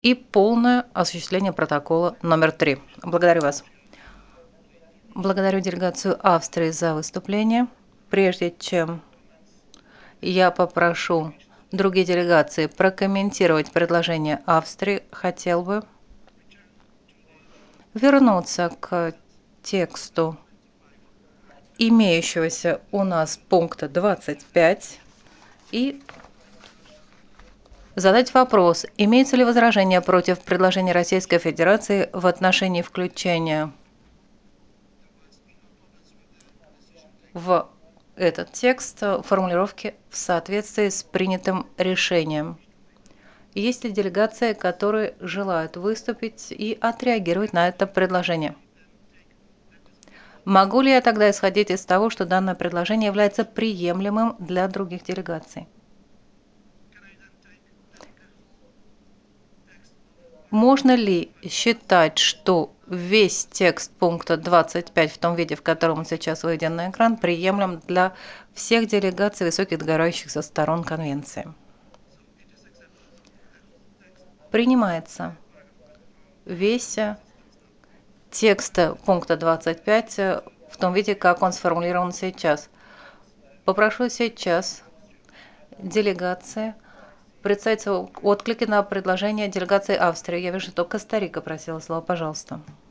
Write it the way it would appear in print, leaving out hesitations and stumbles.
и полное осуществление протокола номер 3. Благодарю вас. Благодарю делегацию Австрии за выступление. Прежде чем я попрошу другие делегации прокомментировать предложение Австрии, хотел бы вернуться к тексту имеющегося у нас пункта 25 и задать вопрос, имеется ли возражение против предложения Российской Федерации в отношении включения в этот текст формулировки в соответствии с принятым решением. Есть ли делегации, которые желают выступить и отреагировать на это предложение? Могу ли я тогда исходить из того, что данное предложение является приемлемым для других делегаций? Можно ли считать, что весь текст пункта 25 в том виде, в котором он сейчас выведен на экран, приемлем для всех делегаций высоких договаривающихся сторон Конвенции? Принимается весь текст пункта 25 в том виде, как он сформулирован сейчас. Попрошу сейчас делегации представить свои отклики на предложение делегации Австрии. Я вижу, что Коста-Рика просила слово. Пожалуйста.